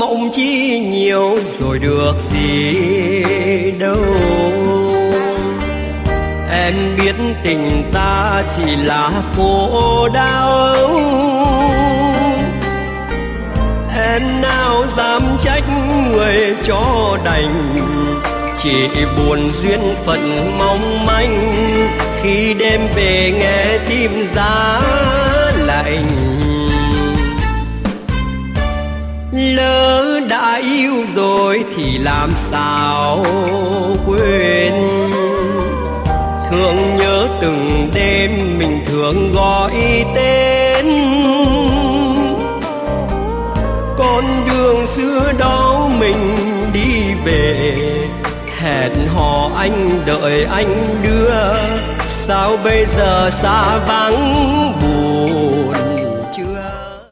mộng chi nhiều rồi được gì đâu. Em biết tình ta chỉ là khổ đau, em nào dám trách người cho đành, chỉ buồn duyên phận mong manh khi đêm về nghe tim giá lạnh. Lỡ đã yêu rồi thì làm sao quên, thương nhớ từng đêm mình thường gọi tên. Con đường xưa đó mình đi về, hẹn hò anh đợi anh đưa, sao bây giờ xa vắng buồn chưa.